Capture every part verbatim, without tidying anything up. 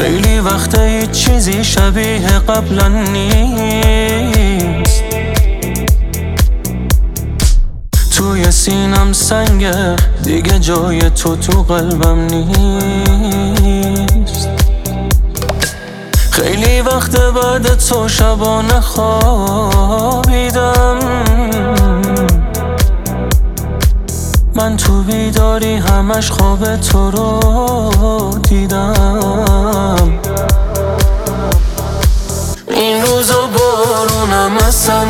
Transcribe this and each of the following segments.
خیلی وقته هیچ چیزی شبیه قبلا نیست. توی سینم سنگه دیگه، جای تو تو قلبم نیست. خیلی وقت بعد تو شبانه خوابیدم، من تو بیداری همش خواب تو رو دیدم. این روزا بارونم هستن،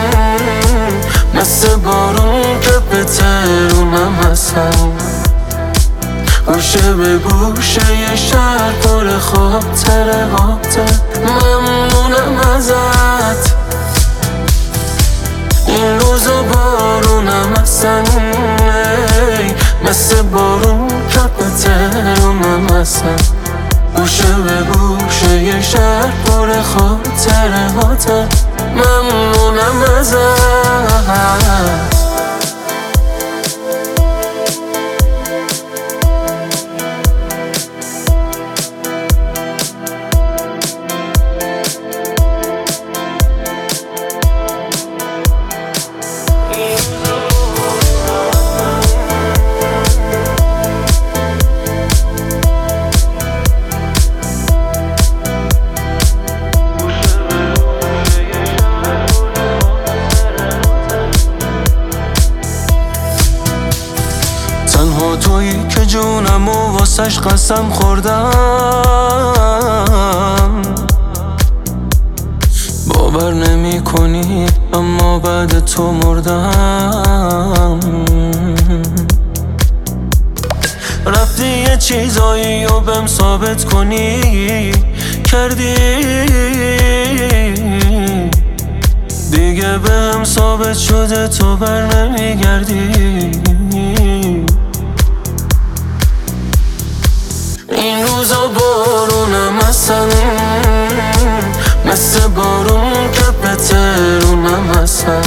مثل بارون که به ترونم هستن. گوشه به گوشه یه شهر پر خاطره هاته، ممنونم ازت. این روزا بارونم هستن، مثل بارون که به ترونم هستن. گوشه به گوشه یه شهر پر خاطره هاته، ممنونم ازت. تنها تویی که جونم و واسش قسم خوردم. باور نمی کنی اما بعد تو مردم. رفتی یه چیزایی و بهم ثابت کنی، کردی دیگه بهم ثابت شده تو بر نمیگردی. این روزا بارونم هستن، مثل بارون که به ترونم هستن.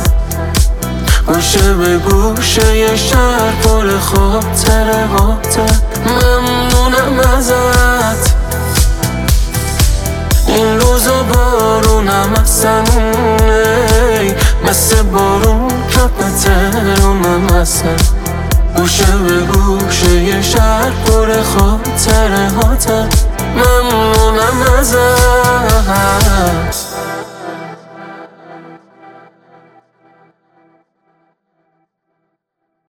گوشه به گوشه یه شهر پر خاطره هاته، ممنونم ازت. این روزا بارونم هستن، مثل بارون که به ترونم هستن. گوشه به گوشه یه شهر پر خاطره هاته، ممنونم ازت.